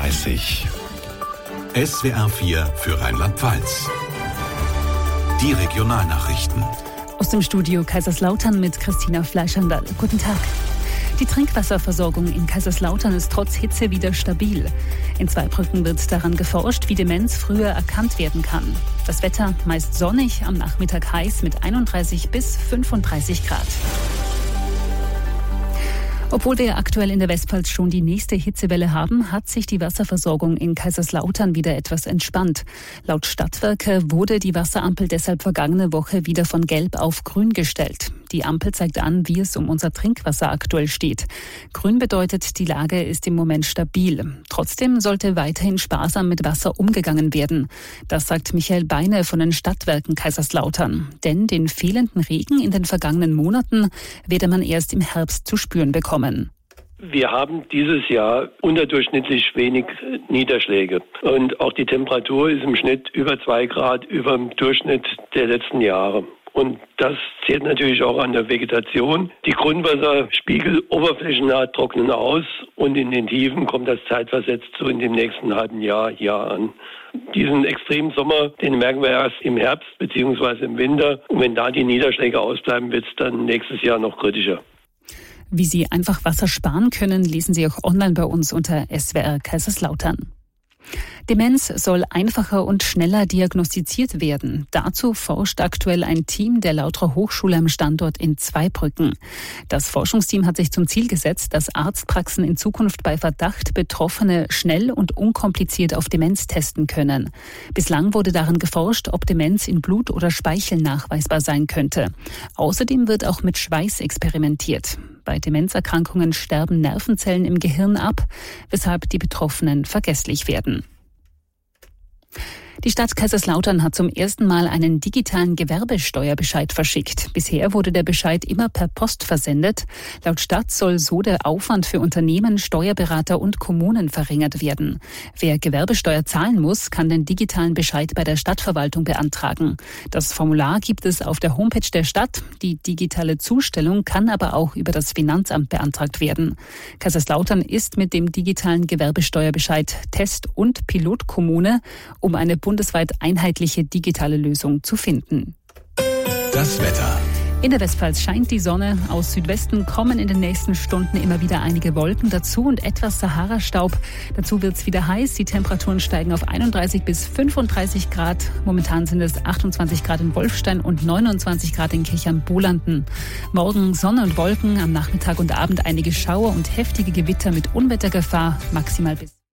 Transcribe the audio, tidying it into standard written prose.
8:30 Uhr. SWR 4 für Rheinland-Pfalz. Die Regionalnachrichten. Aus dem Studio Kaiserslautern mit Christina Fleischhandel. Guten Tag. Die Trinkwasserversorgung in Kaiserslautern ist trotz Hitze wieder stabil. In Zweibrücken wird daran geforscht, wie Demenz früher erkannt werden kann. Das Wetter meist sonnig, am Nachmittag heiß mit 31 bis 35 Grad. Obwohl wir aktuell in der Westpfalz schon die nächste Hitzewelle haben, hat sich die Wasserversorgung in Kaiserslautern wieder etwas entspannt. Laut Stadtwerke wurde die Wasserampel deshalb vergangene Woche wieder von Gelb auf Grün gestellt. Die Ampel zeigt an, wie es um unser Trinkwasser aktuell steht. Grün bedeutet, die Lage ist im Moment stabil. Trotzdem sollte weiterhin sparsam mit Wasser umgegangen werden. Das sagt Michael Beine von den Stadtwerken Kaiserslautern. Denn den fehlenden Regen in den vergangenen Monaten werde man erst im Herbst zu spüren bekommen. Wir haben dieses Jahr unterdurchschnittlich wenig Niederschläge. Und auch die Temperatur ist im Schnitt über 2 Grad über dem Durchschnitt der letzten Jahre. Und das zählt natürlich auch an der Vegetation. Die Grundwasserspiegel oberflächennah trocknen aus und in den Tiefen kommt das zeitversetzt so in dem nächsten halben Jahr hier an. Diesen extremen Sommer, den merken wir erst im Herbst bzw. im Winter. Und wenn da die Niederschläge ausbleiben, wird es dann nächstes Jahr noch kritischer. Wie Sie einfach Wasser sparen können, lesen Sie auch online bei uns unter SWR Kaiserslautern. Demenz soll einfacher und schneller diagnostiziert werden. Dazu forscht aktuell ein Team der Lauterer Hochschule am Standort in Zweibrücken. Das Forschungsteam hat sich zum Ziel gesetzt, dass Arztpraxen in Zukunft bei Verdacht Betroffene schnell und unkompliziert auf Demenz testen können. Bislang wurde daran geforscht, ob Demenz in Blut oder Speichel nachweisbar sein könnte. Außerdem wird auch mit Schweiß experimentiert. Bei Demenzerkrankungen sterben Nervenzellen im Gehirn ab, weshalb die Betroffenen vergesslich werden. Die Stadt Kaiserslautern hat zum ersten Mal einen digitalen Gewerbesteuerbescheid verschickt. Bisher wurde der Bescheid immer per Post versendet. Laut Stadt soll so der Aufwand für Unternehmen, Steuerberater und Kommunen verringert werden. Wer Gewerbesteuer zahlen muss, kann den digitalen Bescheid bei der Stadtverwaltung beantragen. Das Formular gibt es auf der Homepage der Stadt. Die digitale Zustellung kann aber auch über das Finanzamt beantragt werden. Kaiserslautern ist mit dem digitalen Gewerbesteuerbescheid Test- und Pilotkommune, um eine bundesweit einheitliche digitale Lösung zu finden. Das Wetter. In der Westpfalz scheint die Sonne. Aus Südwesten kommen in den nächsten Stunden immer wieder einige Wolken dazu und etwas Sahara-Staub. Dazu wird es wieder heiß. Die Temperaturen steigen auf 31 bis 35 Grad. Momentan sind es 28 Grad in Wolfstein und 29 Grad in Kirchheim-Bolanden. Morgen Sonne und Wolken, am Nachmittag und Abend einige Schauer und heftige Gewitter mit Unwettergefahr, maximal bis